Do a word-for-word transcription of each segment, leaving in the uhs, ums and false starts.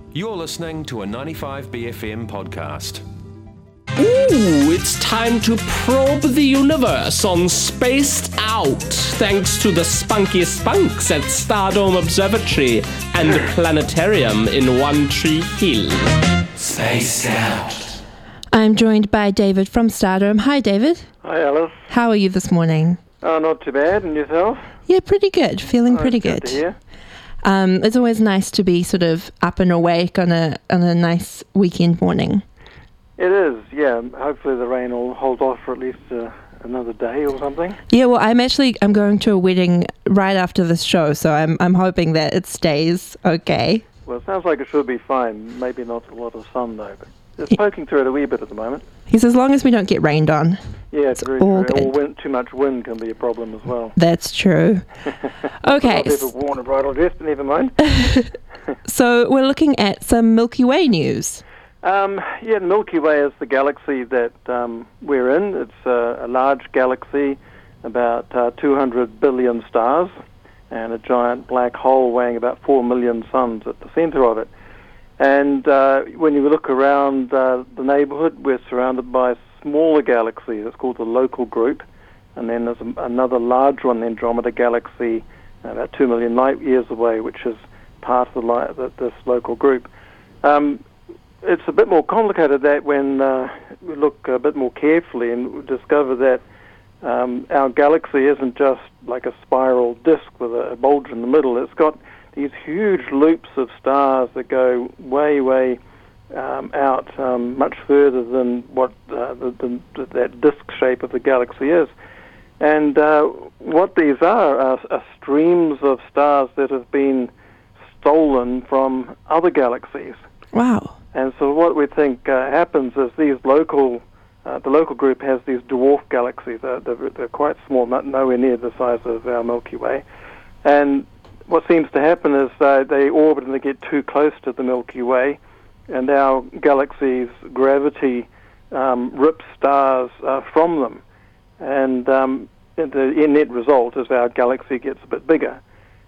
You're listening to a ninety-five B F M podcast. Ooh, it's time to probe the universe on Spaced Out, thanks to the spunky spunks at Stardome Observatory and Planetarium in One Tree Hill. Spaced Out. I'm joined by David from Stardome. Hi, David. Hi, Alice. How are you this morning? Oh, not too bad. And yourself? Yeah, pretty good. Feeling Oh, pretty good good. to hear. Um, it's always nice to be sort of up and awake on a on a nice weekend morning. It is, yeah. Hopefully the rain will hold off for at least uh, another day or something. Yeah, well, I'm actually I'm going to a wedding right after this show, so I'm I'm hoping that it stays okay. Well, it sounds like it should be fine. Maybe not a lot of sun, though, but it's poking through it a wee bit at the moment. He says, as long as we don't get rained on. Yeah, it's very all true. good. Or wind, too much wind can be a problem as well. That's true. Okay. I've ever worn a bridal dress, but never mind. So we're looking at some Milky Way news. Um, yeah, the Milky Way is the galaxy that um, we're in. It's uh, a large galaxy, about uh, two hundred billion stars, and a giant black hole weighing about four million suns at the center of it. And uh, when you look around uh, the neighborhood, we're surrounded by smaller galaxies. It's called the Local Group. And then there's a, another large one, the Andromeda Galaxy, about two million light years away, which is part of the li- the, this Local Group. Um, it's a bit more complicated that when uh, we look a bit more carefully and we discover that um, our galaxy isn't just like a spiral disk with a, a bulge in the middle. It's got these huge loops of stars that go way, way um, out, um, much further than what uh, the, the, that disk shape of the galaxy is. And uh, what these are, are are streams of stars that have been stolen from other galaxies. Wow. And so what we think uh, happens is these local, uh, the local group has these dwarf galaxies. They're, they're, they're quite small, not nowhere near the size of our Milky Way. And what seems to happen is uh, they orbit and they get too close to the Milky Way, and our galaxy's gravity um, rips stars uh, from them. And um, the net result is our galaxy gets a bit bigger.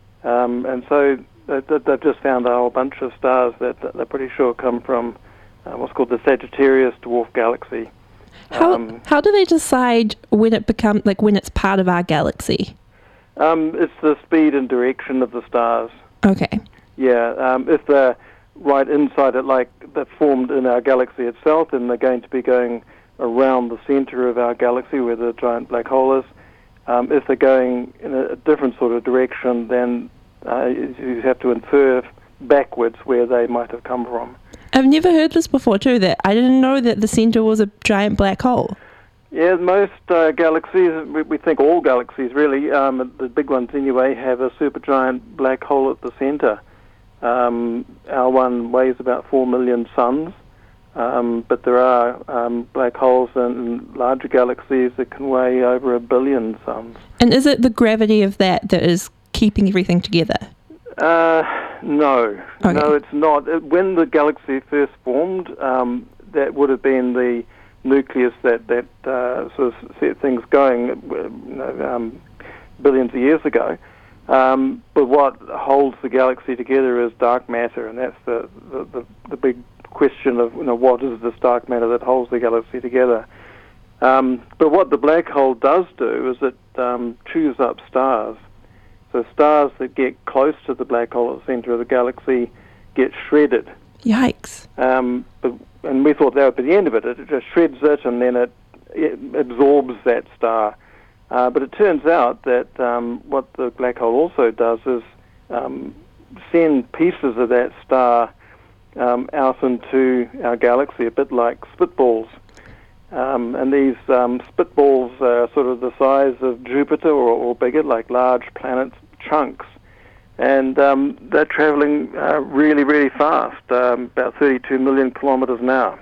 Um, and so they've just found a whole bunch of stars that they're pretty sure come from uh, what's called the Sagittarius dwarf galaxy. How Um, how do they decide when it become like when it's part of our galaxy? um, it's the speed and direction of the stars. Okay. Yeah, um, if they're right inside it, like they're formed in our galaxy itself, then they're going to be going around the center of our galaxy where the giant black hole is. Um, if they're going in a, a different sort of direction, then uh, you have to infer backwards where they might have come from. I've never heard this before too, that I didn't know that the center was a giant black hole. Yeah, most uh, galaxies, we, we think all galaxies really, um, the big ones anyway, have a supergiant black hole at the center. Um, our one weighs about four million suns, um, but there are um, black holes in, in larger galaxies that can weigh over a billion suns. And is it the gravity of that that is keeping everything together? Uh, no, Okay. no, it's not. It- When the galaxy first formed, um, that would have been the nucleus that that uh, sort of set things going, you know, um, billions of years ago. Um, but what holds the galaxy together is dark matter, and that's the the, the, the big question of, you know, what is this dark matter that holds the galaxy together. Um, but what the black hole does do is it um, chews up stars. So stars that get close to the black hole at the center of the galaxy get shredded. Yikes. Um, but, and we thought that would be the end of it. It just shreds it and then it, it absorbs that star. Uh, but it turns out that um, what the black hole also does is um, send pieces of that star um, out into our galaxy, a bit like spitballs. Um, and these um, spitballs are sort of the size of Jupiter or, or bigger, like large planet chunks. And um, they're traveling uh, really, really fast, um, about thirty-two million kilometers an hour.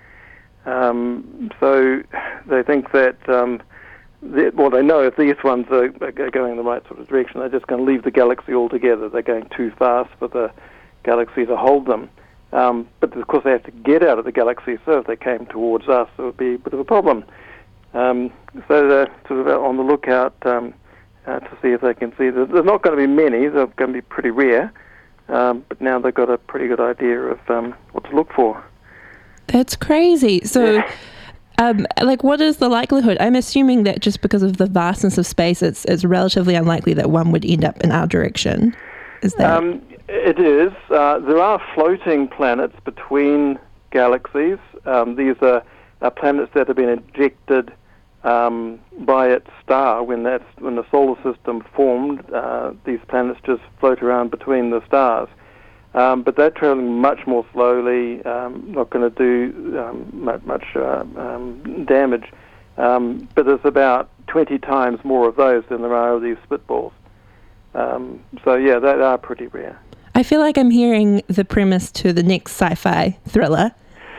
Um, so they think that, um, they, well, they know if these ones are, are going in the right sort of direction, they're just going to leave the galaxy altogether. They're going too fast for the galaxy to hold them. Um, but of course they have to get out of the galaxy, so if they came towards us, it would be a bit of a problem. Um, so they're sort of on the lookout um, uh, to see if they can see. There's not going to be many. They're going to be pretty rare. um, but now they've got a pretty good idea of um, what to look for. That's crazy. So, Yeah. um, like, what is the likelihood? I'm assuming that just because of the vastness of space, it's it's relatively unlikely that one would end up in our direction. Is that? Um, it is. Uh, there are floating planets between galaxies. Um, these are, are planets that have been ejected um, by its star when that's when the solar system formed. Uh, these planets just float around between the stars. Um, but they're traveling much more slowly, um, not going to do um, much, much uh, um, damage. Um, but there's about twenty times more of those than there are of these spitballs. Um, so, yeah, they are pretty rare. I feel like I'm hearing the premise to the next sci-fi thriller.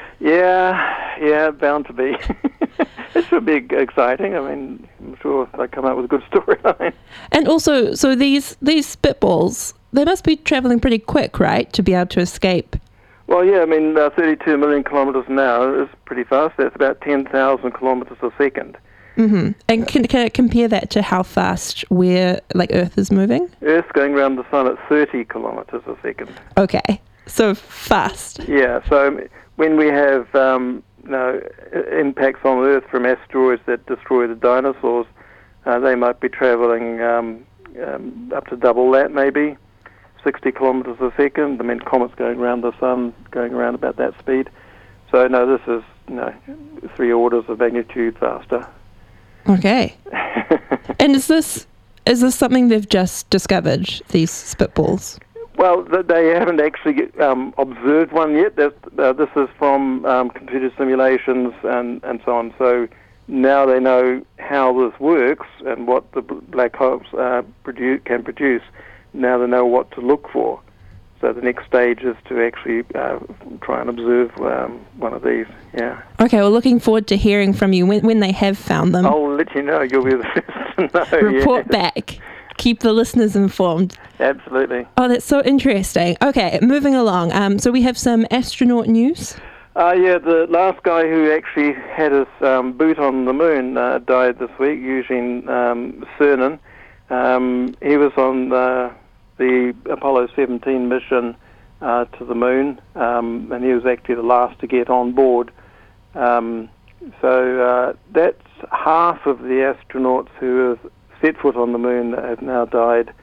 Yeah, yeah, bound to be. It should be exciting. I mean, I'm sure they come up with a good storyline. And also, so these these spitballs, they must be traveling pretty quick, right, to be able to escape? Well, yeah, I mean, uh, thirty-two million kilometres an hour is pretty fast. That's about ten thousand kilometres a second. Mm-hmm. And can, can it compare that to how fast we're, like, Earth is moving? Earth's going around the sun at thirty kilometres a second. Okay, so fast. Yeah, so when we have um, you know, impacts on Earth from asteroids that destroy the dinosaurs, uh, they might be travelling um, um, up to double that, maybe, sixty kilometres a second. I mean, comets going around the sun, going around about that speed. So, no, this is, you know, three orders of magnitude faster. Okay. And is this is this something they've just discovered, these spitballs? Well, th- they haven't actually um, observed one yet. That's, uh, this is from um, computer simulations and, and so on. So now they know how this works and what the b- black holes uh, produ- can produce. Now they know what to look for. So the next stage is to actually uh, try and observe um, one of these, yeah. Okay, well, looking forward to hearing from you when, when they have found them. I'll let you know. You'll be the first to know. Report yeah. back. Keep the listeners informed. Absolutely. Oh, that's so interesting. Okay, moving along. Um, so we have some astronaut news. Uh, yeah, the last guy who actually had his um, boot on the moon uh, died this week, Eugene um, Cernan. Um, he was on the, the Apollo seventeen mission uh, to the moon, um, and he was actually the last to get on board. Um, so uh, that's half of the astronauts who have set foot on the moon that have now died.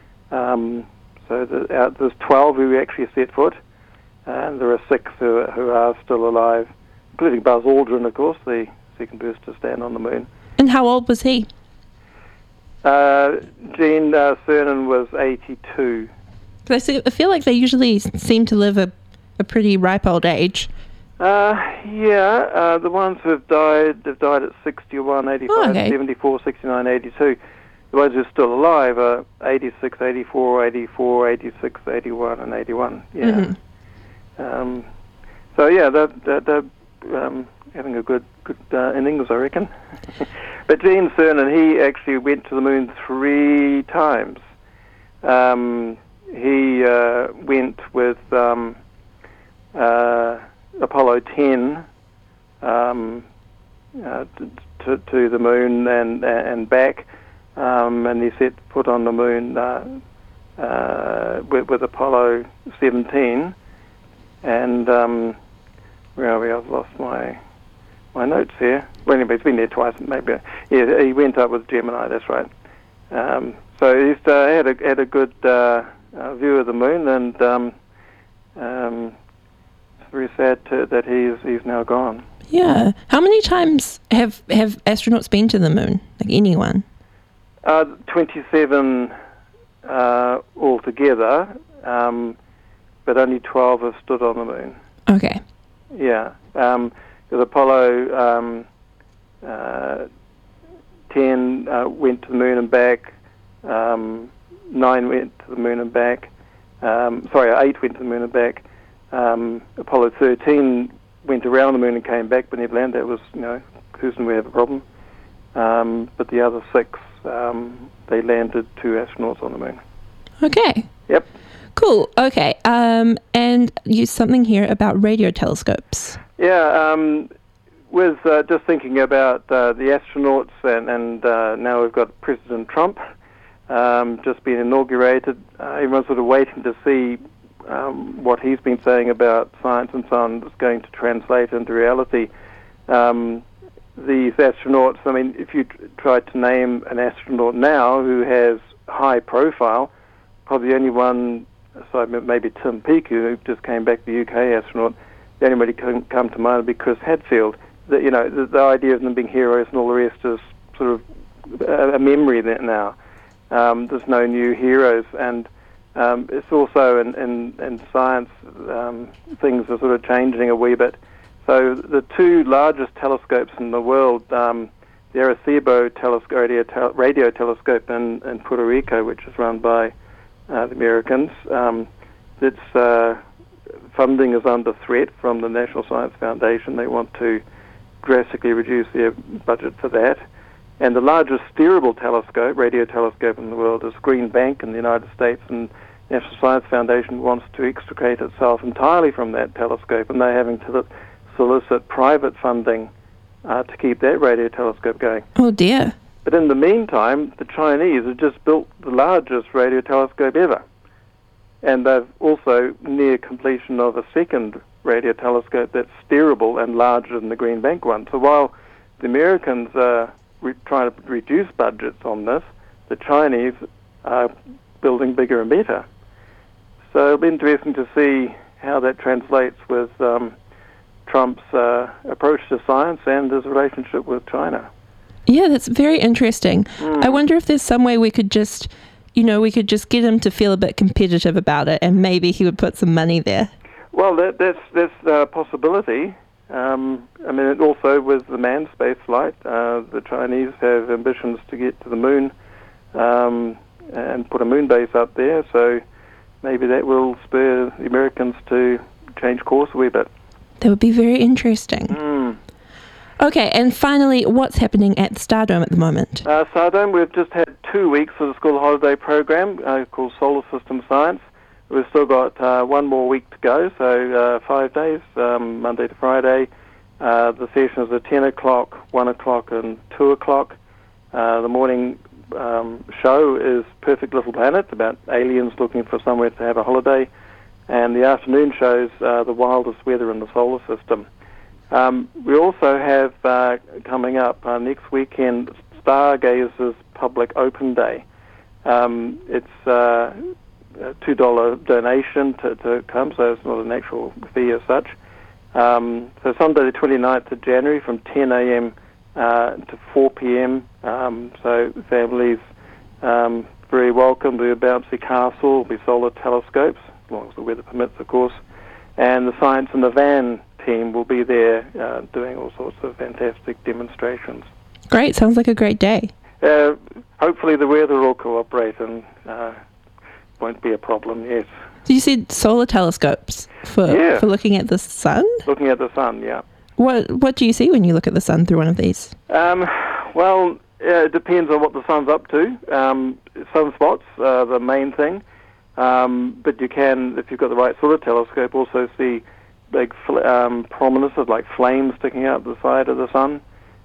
Um, so the, uh, there's twelve who actually set foot, and there are six who, who are still alive, including Buzz Aldrin, of course, the second person to stand on the moon. And how old was he? Uh, Gene uh, Cernan was eighty-two. 'Cause I, see, I feel like they usually seem to live a, a pretty ripe old age. Uh, yeah, uh, the ones who have died have died at sixty-one, eighty-five, Oh, okay. seventy-four, sixty-nine, eighty-two. The ones who are still alive are eighty-six, eighty-four, eighty-four, eighty-six, eighty-one, and eighty-one. Yeah. Mm-hmm. Um, so yeah, they're, they're, they're um, having a good good uh, innings, I reckon. But Gene Cernan, he actually went to the moon three times. Um, he uh, went with um, uh, Apollo ten um, uh, to, to, to the moon and and back, um, and he set foot on the moon uh, uh, with, with Apollo seventeen. And um, where are we? I've lost my my notes here. Well, anyway, he's been there twice. Maybe yeah, he went up with Gemini. That's right. Um, so he's uh, had a had a good uh, uh, view of the moon, and um, um, it's very sad to, that he's he's now gone. Yeah. How many times have, have astronauts been to the moon? Like anyone? Uh, twenty-seven uh, altogether, um, but only twelve have stood on the moon. Okay. Yeah. Um, with Apollo um, uh, ten uh, went to the moon and back. Um, nine went to the moon and back. Um, sorry, eight went to the moon and back. Um, Apollo thirteen went around the moon and came back, but never landed. That was, you know, Houston, we have a problem. Um, but the other six, um, they landed two astronauts on the moon. Okay. Yep. Cool. Okay. Um, and you something here about radio telescopes. Yeah, um, with uh, just thinking about uh, the astronauts, and, and uh, now we've got President Trump um, just been inaugurated. Uh, everyone's sort of waiting to see um, what he's been saying about science and so on is going to translate into reality. Um, these astronauts, I mean, if you t- tried to name an astronaut now who has high profile, probably the only one, so maybe Tim Peake, who just came back, the U K astronaut, the only one who can come to mind would be Chris Hadfield. The, you know, the, the idea of them being heroes and all the rest is sort of a, a memory that now. Um, there's no new heroes, and um, it's also in, in, in science, um, things are sort of changing a wee bit. So the two largest telescopes in the world, um, the Arecibo telescope, radio, tel- radio telescope in, in Puerto Rico, which is run by uh, the Americans, um, its uh, funding is under threat from the National Science Foundation. They want to drastically reduce their budget for that. And the largest steerable telescope, radio telescope in the world, is Green Bank in the United States, and the National Science Foundation wants to extricate itself entirely from that telescope, and they're having to solicit private funding uh, to keep that radio telescope going. Oh dear. But in the meantime, the Chinese have just built the largest radio telescope ever. And they've also near completion of a second radio telescope that's steerable and larger than the Green Bank one. So while the Americans are re- trying to reduce budgets on this, the Chinese are building bigger and better. So it'll be interesting to see how that translates with um, Trump's uh, approach to science and his relationship with China. Yeah, that's very interesting. Mm. I wonder if there's some way we could just, you know, we could just get him to feel a bit competitive about it, and maybe he would put some money there. Well, that, that's that's a possibility. Um, I mean, it also with the manned space flight, uh, the Chinese have ambitions to get to the moon um, and put a moon base up there. So maybe that will spur the Americans to change course a wee bit. That would be very interesting. Mm. Okay, and finally, what's happening at the Stardome at the moment? Uh, Stardome, we've just had two weeks of the school holiday program uh, called Solar System Science. We've still got uh, one more week to go, so uh, five days, um, Monday to Friday. Uh, the sessions are ten o'clock, one o'clock, and two o'clock. Uh, the morning um, show is Perfect Little Planet, about aliens looking for somewhere to have a holiday. And the afternoon shows uh, the wildest weather in the solar system. Um, we also have uh, coming up uh, next weekend Stargazers Public Open Day. Um, it's uh, a two dollars donation to, to come, so it's not an actual fee as such. Um, so Sunday the twenty-ninth of January from ten a.m. Uh, to four p.m. Um, so families um, very welcome. There'll be a bouncy castle, there'll be solar telescopes, as long as the weather permits, of course. And the Science in the Van team will be there uh, doing all sorts of fantastic demonstrations. Great, sounds like a great day. Uh, hopefully the weather will cooperate and uh, won't be a problem, yes. So you said solar telescopes for yeah. for looking at the sun? Looking at the sun, yeah. What what do you see when you look at the sun through one of these? Um, well, uh, it depends on what the sun's up to. Um, sunspots are the main thing. Um, but you can, if you've got the right sort of telescope, also see big fl- um, prominences like flames sticking out the side of the sun,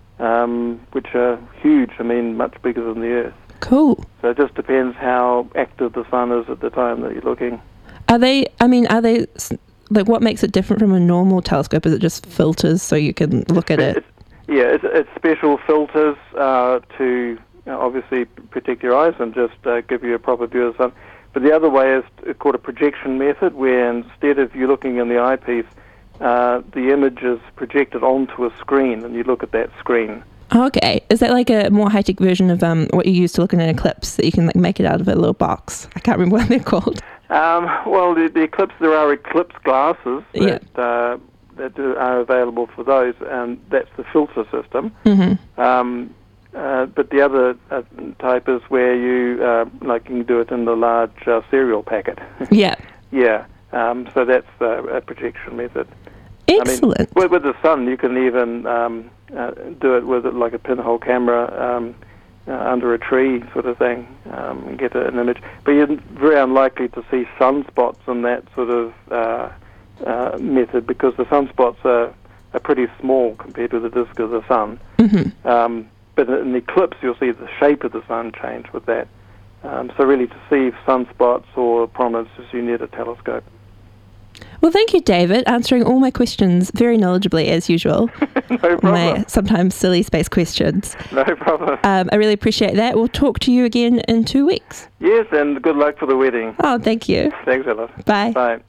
um, which are huge. I mean, much bigger than the Earth. Cool. So it just depends how active the sun is at the time that you're looking. Are they, I mean, are they, like, what makes it different from a normal telescope? Is it just filters so you can look at it? It's, yeah, it's, it's special filters uh, to you know, obviously protect your eyes and just uh, give you a proper view of the sun. But the other way is called a projection method, where instead of you looking in the eyepiece, uh, the image is projected onto a screen, and you look at that screen. Okay. Is that like a more high-tech version of um, what you use to look at an eclipse, that you can like make it out of a little box? I can't remember what they're called. Um, well, the, the eclipse, there are eclipse glasses that, yeah. uh, that are available for those, and that's the filter system. Mm-hmm. Um, Uh, but the other uh, type is where you, uh, like, you can do it in the large uh, cereal packet. Yeah. yeah. Um, so that's uh, a projection method. Excellent. I mean, with, with the sun, you can even um, uh, do it with like a pinhole camera um, uh, under a tree, sort of thing, um, and get an image. But you're very unlikely to see sunspots in that sort of uh, uh, method, because the sunspots are, are pretty small compared to the disk of the sun. Mm-hmm. Um, But in the eclipse, you'll see the shape of the sun change with that. Um, so really, to see sunspots or prominences, you need a telescope. Well, thank you, David, answering all my questions very knowledgeably as usual. No problem. My sometimes silly space questions. No problem. Um, I really appreciate that. We'll talk to you again in two weeks. Yes, and good luck for the wedding. Oh, thank you. Thanks a lot. Bye. Bye.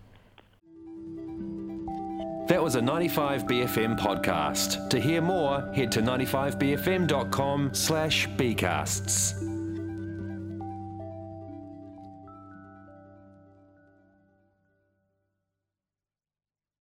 That was a ninety-five B F M podcast. To hear more, head to ninety-five b f m dot com slash bcasts.